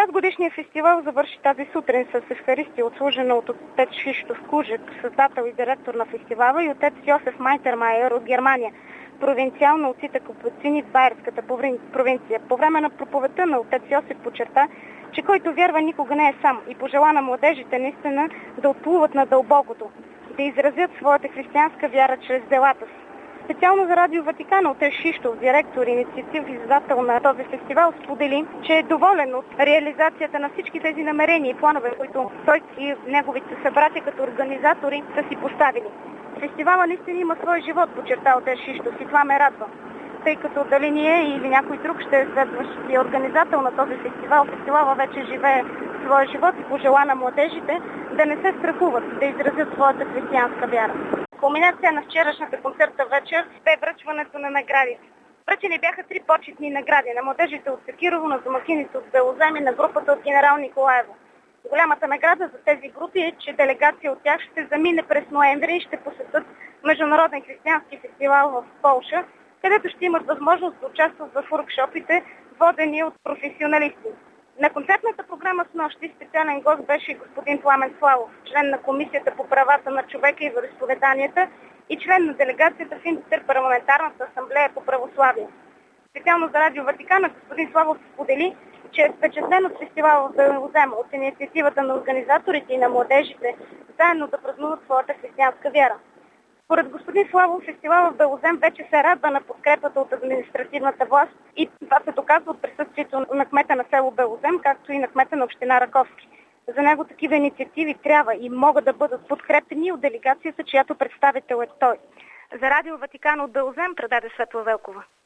5-годишният фестивал завърши тази сутрин с Евхаристия, отслужена от отец Христоф Кужек, създател и директор на фестивала, и отец Йосеф Майтермайер от Германия, провинциал на отците капуцини в Байерската провинция. По време на проповедта на отец Йосеф подчерта, че който вярва никога не е сам, и пожела на младежите наистина да отплуват на дълбокото, да изразят своята християнска вяра чрез делата си. Специално за Радио Ватикана отец Шиштов, директор, инициатив и издател на този фестивал, сподели, че е доволен от реализацията на всички тези намерения и планове, които той и неговите събратя като организатори са си поставили. Фестивала наистина има свой живот, подчерта отец Шиштов, и това ме радва, тъй като дали ние или някой друг ще е следващия организатор на този фестивал. Фестивала вече живее своя живот и пожела на младежите да не се страхуват, да изразят своята християнска вяра. Кулминация на вчерашната концертна вечер бе връчването на наградите. Връчени бяха 3 почетни награди на младежите от Секирово, на домакините от Белозем и на групата от генерал Николаево. Голямата награда за тези групи е, че делегация от тях ще замине през ноември и ще посетят Международен християнски фестивал в Полша, където ще имат възможност да участват в workshopите, водени от професионалисти. На концертната програма с нощи специален гост беше господин Пламен Славов, член на Комисията по правата на човека и вероизповеданията и член на делегацията в Интерпарламентарната асамблея по православие. Специално за Радио Ватикана господин Славов сподели, че е впечатлен от фестивала в Белозем, от инициативата на организаторите и на младежите, заедно да празнуват своята християнска вяра. Според господин Славов, фестивалът в Белозем вече се радва на подкрепата от административната власт и това се доказва от присъствието на кмета на село Белозем, както и на кмета на община Раковски. За него такива инициативи трябва и могат да бъдат подкрепени от делегацията, чиято представител е той. За Радио Ватикана от Белозем предаде Светла Велкова.